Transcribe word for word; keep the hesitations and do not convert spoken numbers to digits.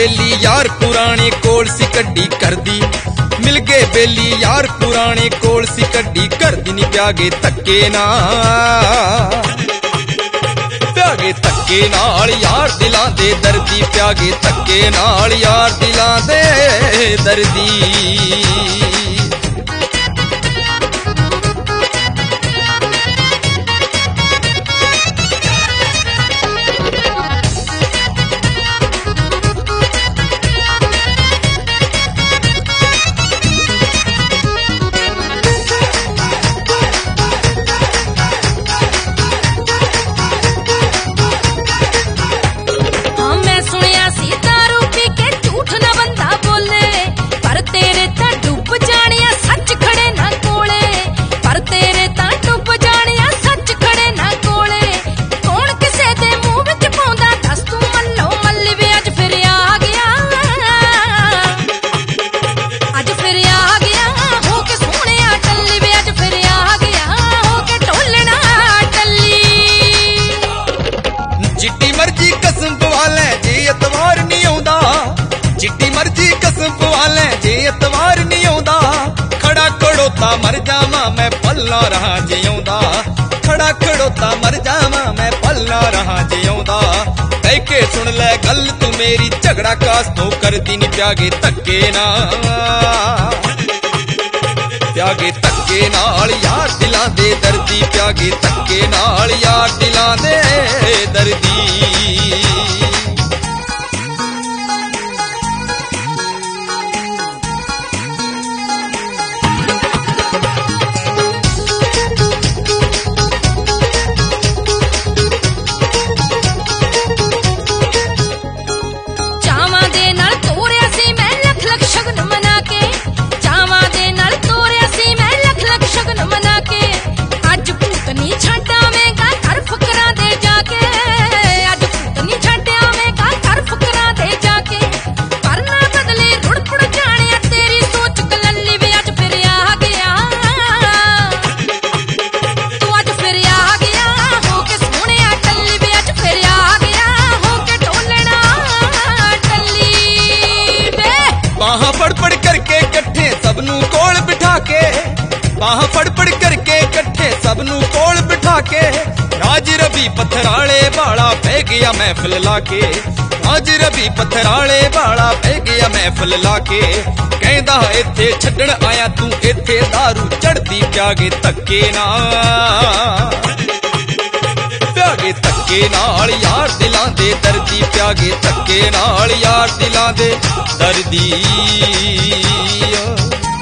बेली यार पुराने कोल सी कड्डी कर दी, मिल गए बेली यार पुराने कोल सी कड्डी कर दी नी प्यागे धक्के नाल, प्यागे धक्के नाल यार दिलां दे दर्दी, प्यागे धक्के नाल यार दिलां दे दर्दी। मर जावा मैं पलना रहा जिਉਂदा, खड़ा खड़ोता मर जावा मैं पलना रहा जिਉਂदा। कह के सुन ले गल तू मेरी झगड़ा कास तो कर दी नी प्यागे धक्के नाल, प्यागे धक्के नाल यार दिलां दे दर्दी, प्यागे धक्के नाल यार दिलां दे दर्दी। बाह फड़ फड़ करके कट्ठे सबनू कोल बिठा के, राज रवि पत्थराले बाला पै गया महफिल लाके, राज रवि पत्थराले बाला पै गया महफिल लाके। कहंदा इत्थे छड्डण आया तू इत्थे दारू चढ़दी, प्यागे धक्के नाल, प्यागे धक्के नाल यार दिलां दे दर्दी, प्यागे धक्के नाल यार दिलां दे दर्दी।